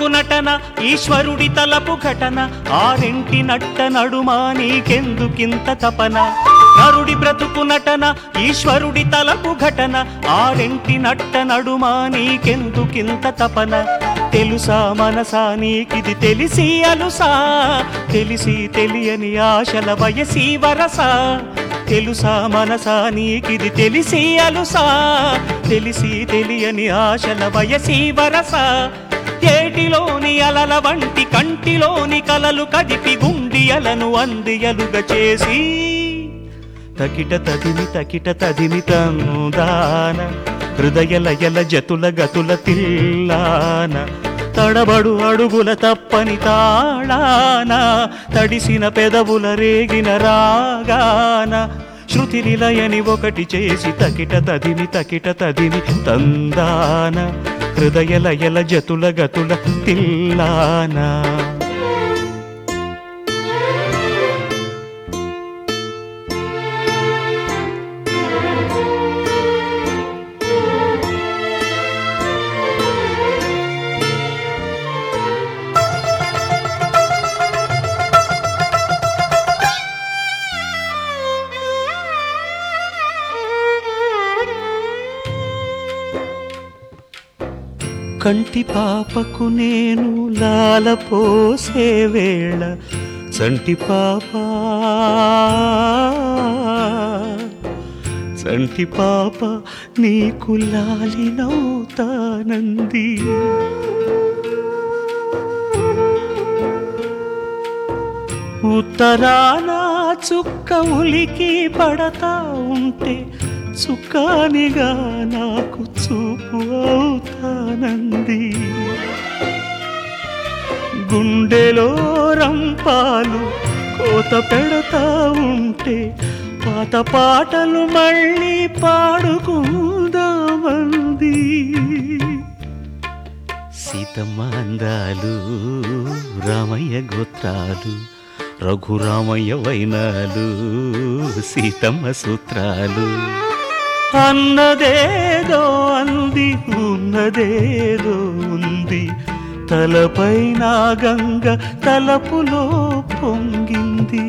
బ్రతుకు నటన ఈశ్వరుడి తలపు ఘటన ఆరింటి నట్ట నడుమా నీకెందుకింత తపన నరుడి బ్రతుకు నటన ఈశ్వరుడి తలపు ఘటన ఆరింటి నట్ట నడుమా నీకెందుకింత తపన తెలుసా మనసా నీకిది తెలిసి అలుసా తెలిసి తెలియని ఆశల వయసి వరసా తెలుసా మనసా నీకిది తెలిసి అలుసా తెలిసి తెలియని ఆశల వయసి వరసా ఏటిలోని అలల వంటి కంటిలోని కలలు కదిపి గుండియలను అందియలుగా చేసి తకిట తదిమి తందాన హృదయ లయల జతుల గతుల తిల్లాన తడబడు అడుగుల తప్పని తాళాన తడిసిన పెదవుల రేగిన రాగాన శృతి నిలయని ఒకటి చేసి తకిట తదిమి తందాన హృదయ లయల జతుల గతుల తిల్లాన కంటి పాపకు నేను లాల పోసే వేళ చంటి పాప నీకు లాలినవుతానంది ఉత్తరాన చుక్క ఉలికి పడతా ఉంటే చుక్కానిగా నాకు చూపు అవుతానంది గుండెలో రంపాలు కోత పెడతా ఉంటే పాత పాటలు మళ్ళీ పాడుకుందామంది సీతమ్మ అందాలు రామయ్య గోత్రాలు రఘురామయ్య వైనాలు సీతమ్మ సూత్రాలు అన్నదేదో అంది ఉన్నదేదో ఉంది తలపైన గంగ తలపులో పొంగింది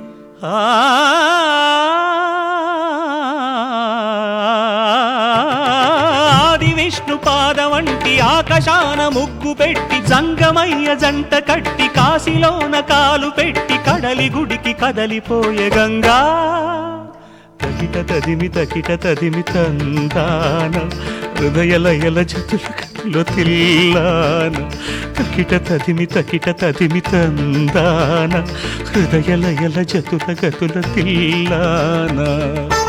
ఆది విష్ణు పాద వంటి ఆకాశాన ముగ్గు పెట్టి జంగమయ్య జంట కట్టి కాశీలోన కాలు పెట్టి కడలి గుడికి కదలిపోయే గంగా తకిట తదిమి తందాన హృదయ లయల జతుల గతుల తిల్లాన తకిట తదిమి తందాన హృదయ లయల జతుల గతుల తిల్లాన